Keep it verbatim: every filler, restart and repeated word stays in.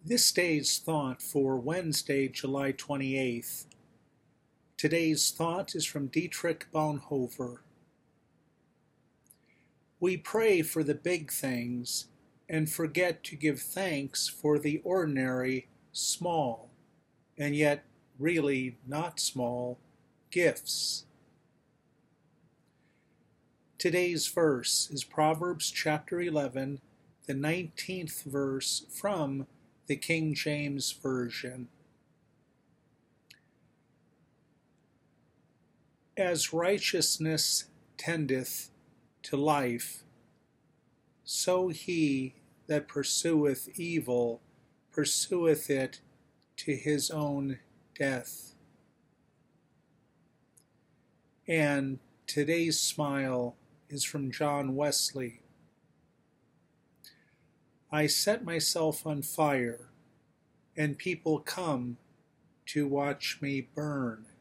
This day's thought for Wednesday, July twenty-eighth. Today's thought is from Dietrich Bonhoeffer. We pray for the big things and forget to give thanks for the ordinary, small, and yet really not small, gifts. Today's verse is Proverbs chapter eleven, the nineteenth verse from the King James Version. As righteousness tendeth to life, so he that pursueth evil pursueth it to his own death. And today's smile is from John Wesley. I set myself on fire, and people come to watch me burn.